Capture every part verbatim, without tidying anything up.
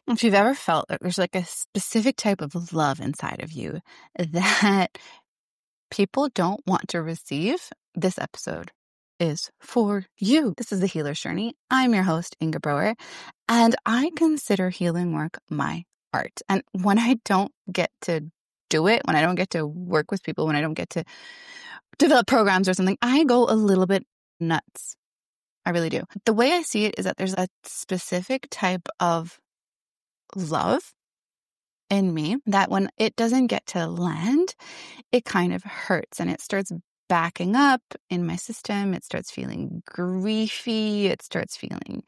If you've ever felt that there's like a specific type of love inside of you that people don't want to receive, this episode is for you. This is The Healer's Journey. I'm your host, Inga Broer, and I consider healing work my art. And when I don't get to do it, when I don't get to work with people, when I don't get to develop programs or something, I go a little bit nuts. I really do. The way I see it is that there's a specific type of love in me that when it doesn't get to land, it kind of hurts and it starts backing up in my system. It starts feeling griefy. It starts feeling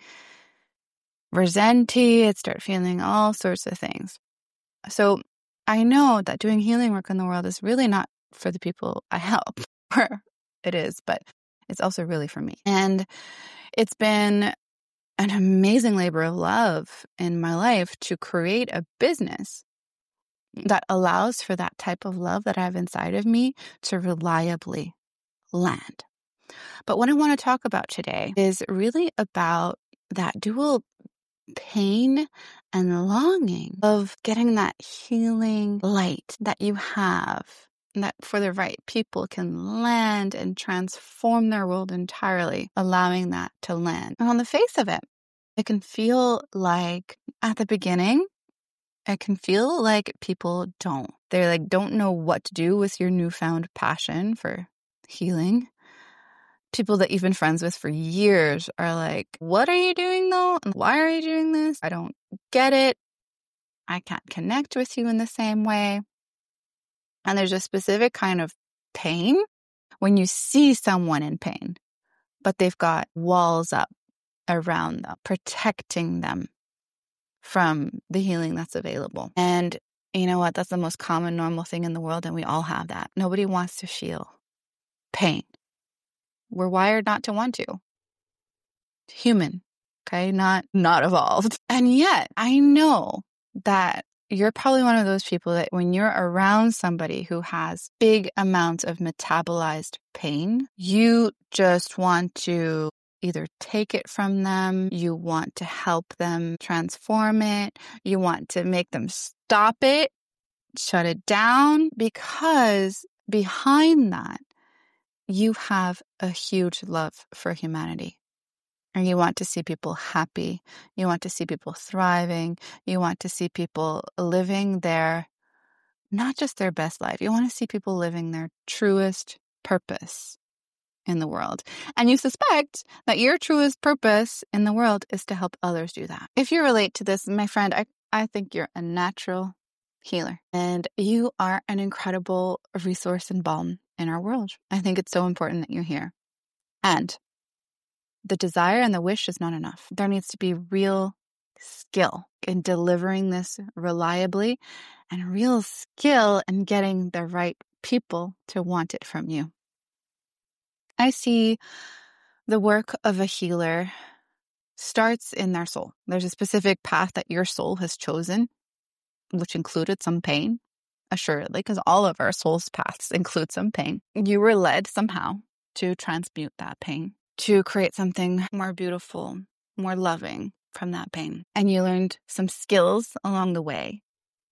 resenty. It starts feeling all sorts of things. So I know that doing healing work in the world is really not for the people I help, or it is, but it's also really for me. And it's been an amazing labor of love in my life to create a business that allows for that type of love that I have inside of me to reliably land. But what I want to talk about today is really about that dual pain and longing of getting that healing light that you have, that for the right people can land and transform their world entirely, allowing that to land. And on the face of it, it can feel like at the beginning, it can feel like people don't. They like don't know what to do with your newfound passion for healing. People that you've been friends with for years are like, what are you doing though? And why are you doing this? I don't get it. I can't connect with you in the same way. And there's a specific kind of pain when you see someone in pain, but they've got walls up around them, protecting them from the healing that's available. And you know what? That's the most common, normal thing in the world, and we all have that. Nobody wants to feel pain. We're wired not to want to. Human, okay? Not not evolved. And yet, I know that you're probably one of those people that when you're around somebody who has big amounts of metabolized pain, you just want to either take it from them, you want to help them transform it, you want to make them stop it, shut it down, because behind that, you have a huge love for humanity. And you want to see people happy. You want to see people thriving. You want to see people living their, not just their best life. You want to see people living their truest purpose in the world. And you suspect that your truest purpose in the world is to help others do that. If you relate to this, my friend, I, I think you're a natural healer. And you are an incredible resource and balm in our world. I think it's so important that you're here. And the desire and the wish is not enough. There needs to be real skill in delivering this reliably and real skill in getting the right people to want it from you. I see the work of a healer starts in their soul. There's a specific path that your soul has chosen, which included some pain, assuredly, because all of our soul's paths include some pain. You were led somehow to transmute that pain, to create something more beautiful, more loving from that pain. And you learned some skills along the way.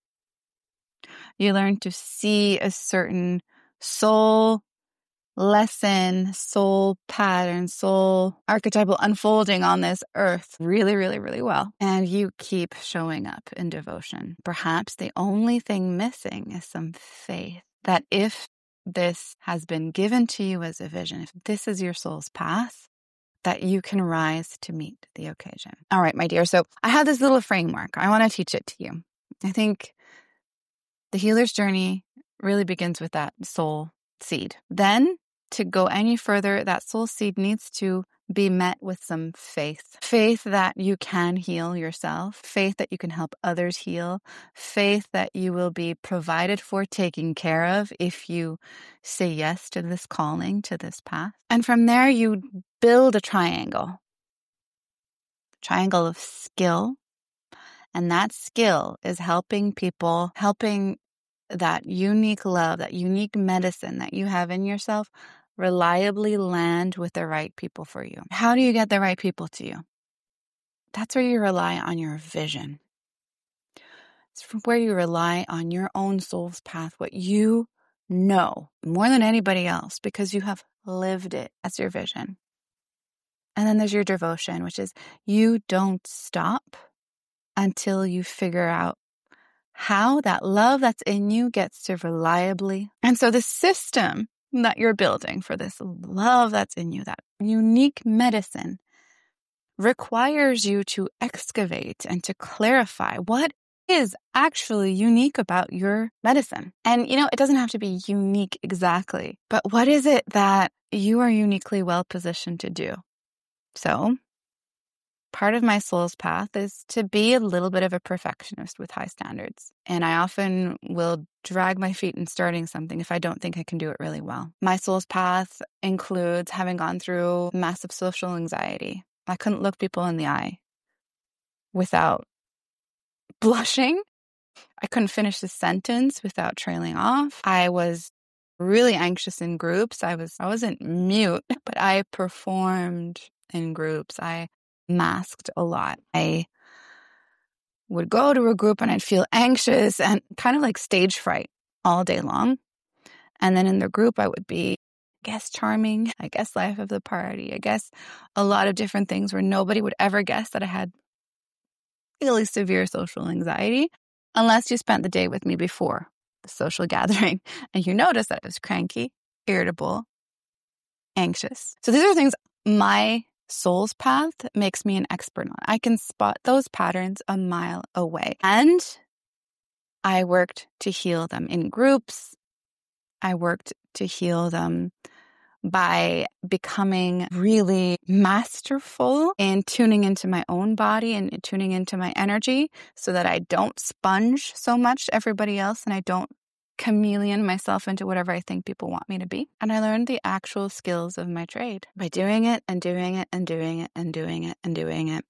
You learned to see a certain soul lesson, soul pattern, soul archetypal unfolding on this earth really, really, really well. And you keep showing up in devotion. Perhaps the only thing missing is some faith that if this has been given to you as a vision, if this is your soul's path, that you can rise to meet the occasion. All right, my dear. So I have this little framework. I want to teach it to you. I think the healer's journey really begins with that soul seed. Then to go any further, that soul seed needs to be met with some faith. Faith that you can heal yourself. Faith that you can help others heal. Faith that you will be provided for, taken care of if you say yes to this calling, to this path. And from there, you build a triangle. Triangle of skill. And that skill is helping people, helping that unique love, that unique medicine that you have in yourself reliably land with the right people for you. How do you get the right people to you? That's where you rely on your vision. It's from where you rely on your own soul's path, what you know more than anybody else, because you have lived it. That's your vision. And then there's your devotion, which is you don't stop until you figure out how that love that's in you gets to reliably. And so the system that you're building for this love that's in you, that unique medicine, requires you to excavate and to clarify what is actually unique about your medicine. And, you know, it doesn't have to be unique exactly, but what is it that you are uniquely well positioned to do? So part of my soul's path is to be a little bit of a perfectionist with high standards. And I often will drag my feet in starting something if I don't think I can do it really well. My soul's path includes having gone through massive social anxiety. I couldn't look people in the eye without blushing. I couldn't finish a sentence without trailing off. I was really anxious in groups. I was, I wasn't mute, but I performed in groups. I masked a lot. I would go to a group and I'd feel anxious and kind of like stage fright all day long. And then in the group, I would be, I guess, charming, I guess, life of the party, I guess a lot of different things where nobody would ever guess that I had really severe social anxiety unless you spent the day with me before the social gathering and you notice that I was cranky, irritable, anxious. So these are things my soul's path makes me an expert on. I can spot those patterns a mile away. And I worked to heal them in groups. I worked to heal them by becoming really masterful in tuning into my own body and tuning into my energy so that I don't sponge so much everybody else and I don't chameleon myself into whatever I think people want me to be. And I learned the actual skills of my trade by doing it and doing it and doing it and doing it and doing it.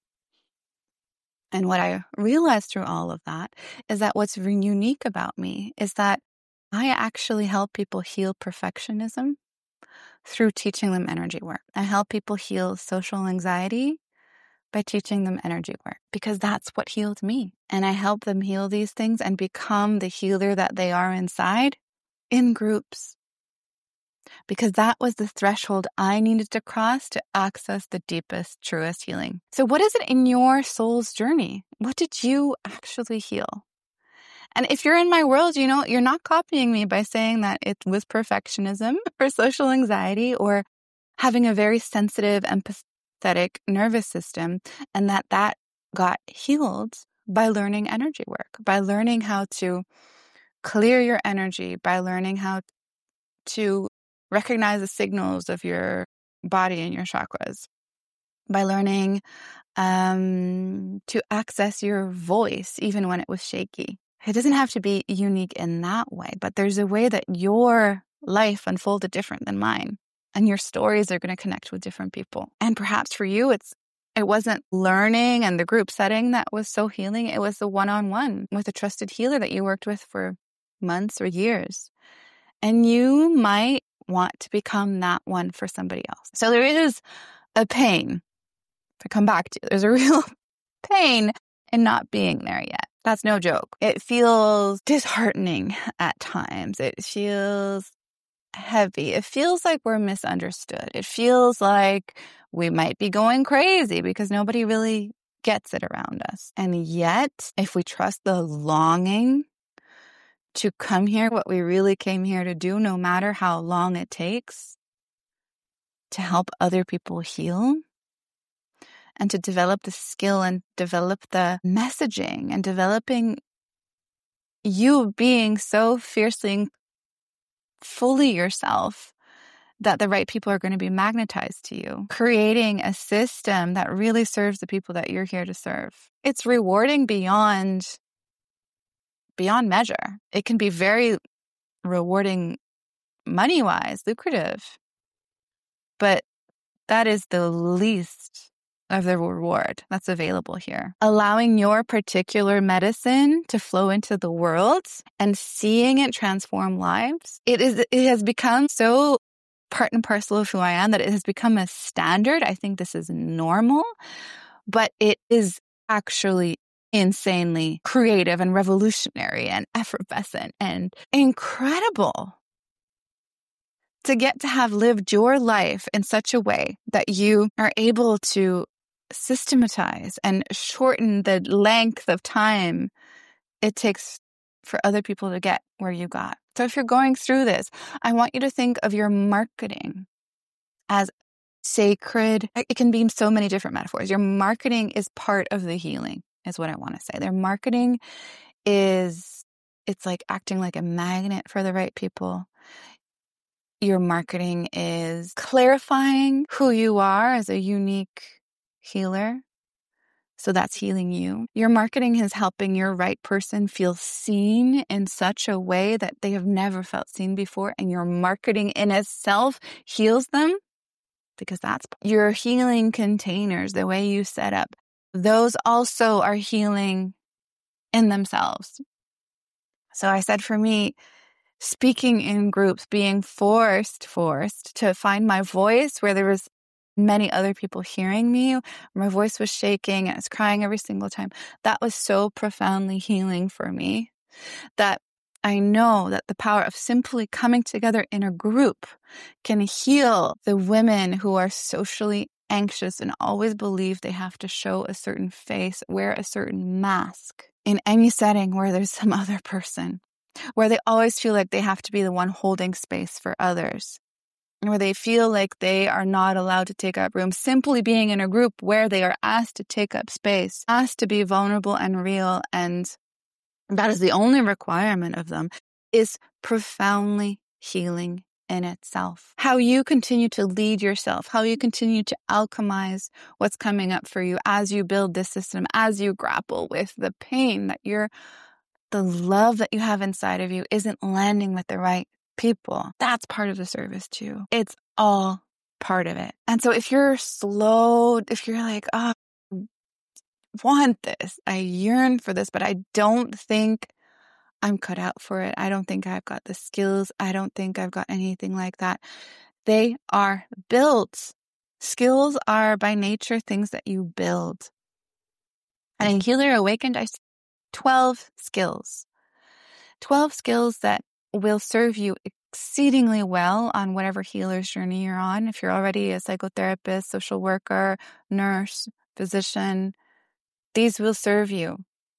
And what I realized through all of that is that what's unique about me is that I actually help people heal perfectionism through teaching them energy work. I help people heal social anxiety by teaching them energy work because that's what healed me. And I help them heal these things and become the healer that they are inside in groups. Because that was the threshold I needed to cross to access the deepest, truest healing. So what is it in your soul's journey? What did you actually heal? And if you're in my world, you know, you're not copying me by saying that it was perfectionism or social anxiety or having a very sensitive, empathetic nervous system, and that that got healed by learning energy work, by learning how to clear your energy, by learning how to recognize the signals of your body and your chakras, by learning um, to access your voice even when it was shaky. It doesn't have to be unique in that way, but there's a way that your life unfolded different than mine. And your stories are going to connect with different people. And perhaps for you, it's it wasn't learning and the group setting that was so healing. It was the one-on-one with a trusted healer that you worked with for months or years. And you might want to become that one for somebody else. So there is a pain to come back to. There's a real pain in not being there yet. That's no joke. It feels disheartening at times. It feels heavy. It feels like we're misunderstood. It feels like we might be going crazy because nobody really gets it around us. And yet, if we trust the longing to come here, what we really came here to do, no matter how long it takes, to help other people heal, and to develop the skill and develop the messaging and developing you being so fiercely, fully yourself that the right people are going to be magnetized to you. Creating a system that really serves the people that you're here to serve. It's rewarding beyond, beyond measure. It can be very rewarding money-wise, lucrative. But that is the least of the reward that's available here. Allowing your particular medicine to flow into the world and seeing it transform lives. It is. It has become so part and parcel of who I am that it has become a standard. I think this is normal, but it is actually insanely creative and revolutionary and effervescent and incredible to get to have lived your life in such a way that you are able to systematize and shorten the length of time it takes for other people to get where you got. So if you're going through this, I want you to think of your marketing as sacred. It can be so many different metaphors. Your marketing is part of the healing, is what I want to say. Their marketing is, it's like acting like a magnet for the right people. Your marketing is clarifying who you are as a unique healer. So that's healing you. Your marketing is helping your right person feel seen in such a way that they have never felt seen before. And your marketing in itself heals them, because that's your healing containers, the way you set up. Those also are healing in themselves. So I said for me, speaking in groups, being forced, forced to find my voice where there was many other people hearing me, my voice was shaking and I was crying every single time. That was so profoundly healing for me that I know that the power of simply coming together in a group can heal the women who are socially anxious and always believe they have to show a certain face, wear a certain mask in any setting where there's some other person, where they always feel like they have to be the one holding space for others, where they feel like they are not allowed to take up room. Simply being in a group where they are asked to take up space, asked to be vulnerable and real, and that is the only requirement of them, is profoundly healing in itself. How you continue to lead yourself, how you continue to alchemize what's coming up for you as you build this system, as you grapple with the pain that you're, the love that you have inside of you isn't landing with the right people. That's part of the service too. It's all part of it. And so if you're slow, if you're like, oh, I want this, I yearn for this, but I don't think I'm cut out for it. I don't think I've got the skills. I don't think I've got anything like that. They are built. Skills are by nature things that you build. And in Healer Awakened, I twelve skills. twelve skills that will serve you exceedingly well on whatever healer's journey you're on. If you're already a psychotherapist, social worker, nurse, physician, these will serve you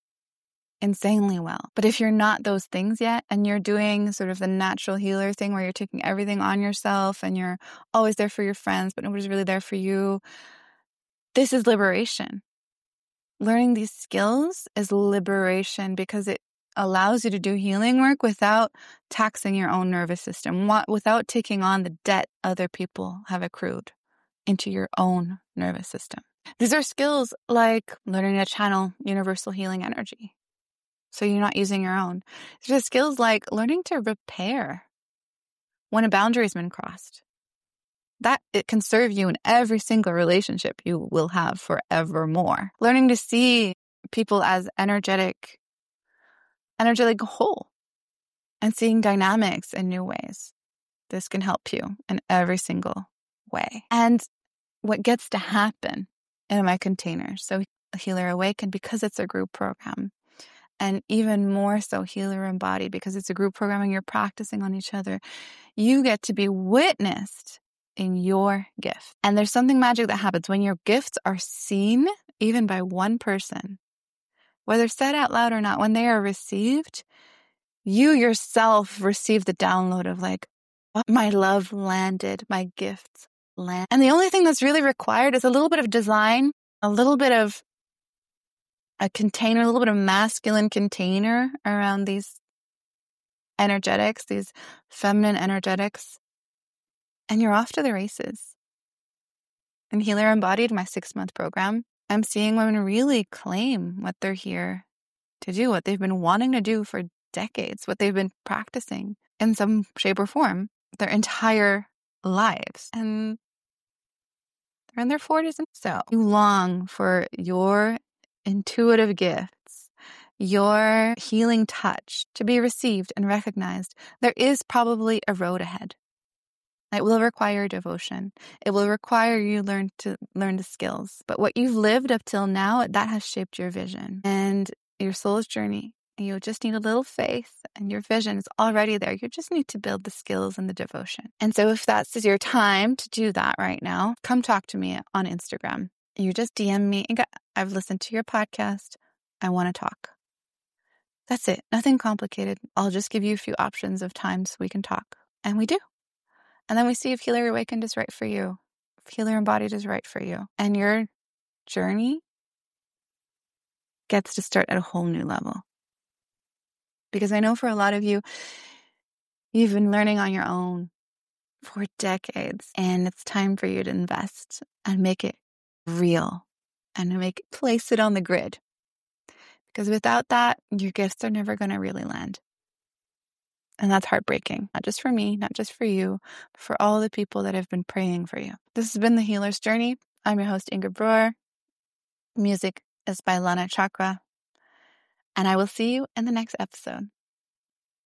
insanely well. But if you're not those things yet, and you're doing sort of the natural healer thing where you're taking everything on yourself and you're always there for your friends, but nobody's really there for you, this is liberation. Learning these skills is liberation because it allows you to do healing work without taxing your own nervous system, without taking on the debt other people have accrued into your own nervous system. These are skills like learning to channel universal healing energy, so you're not using your own. These are skills like learning to repair when a boundary has been crossed. That it can serve you in every single relationship you will have forevermore. Learning to see people as energetic, energetic whole, and seeing dynamics in new ways. This can help you in every single way. And what gets to happen in my containers, so Healer Awakened, because it's a group program, and even more so Healer Embodied, because it's a group program and you're practicing on each other, you get to be witnessed in your gift. And there's something magic that happens when your gifts are seen, even by one person, whether said out loud or not. When they are received, you yourself receive the download of like, oh, my love landed, my gifts land. And the only thing that's really required is a little bit of design, a little bit of a container, a little bit of masculine container around these energetics, these feminine energetics, and you're off to the races. In Healer Embodied, my six-month program, I'm seeing women really claim what they're here to do, what they've been wanting to do for decades, what they've been practicing in some shape or form their entire lives. And they're in their forties. And so you long for your intuitive gifts, your healing touch to be received and recognized. There is probably a road ahead. It will require devotion. It will require you learn to learn the skills. But what you've lived up till now, that has shaped your vision and your soul's journey. You just need a little faith, and your vision is already there. You just need to build the skills and the devotion. And so if that's your time to do that right now, come talk to me on Instagram. You just D M me and go, I've listened to your podcast. I want to talk. That's it. Nothing complicated. I'll just give you a few options of times we can talk. And we do. And then we see if Healer Awakened is right for you, if Healer Embodied is right for you. And your journey gets to start at a whole new level. Because I know for a lot of you, you've been learning on your own for decades. And it's time for you to invest and make it real and to make place it on the grid. Because without that, your gifts are never going to really land. And that's heartbreaking, not just for me, not just for you, but for all the people that have been praying for you. This has been The Healer's Journey. I'm your host, Ingrid Brewer. Music is by Lana Chakra. And I will see you in the next episode.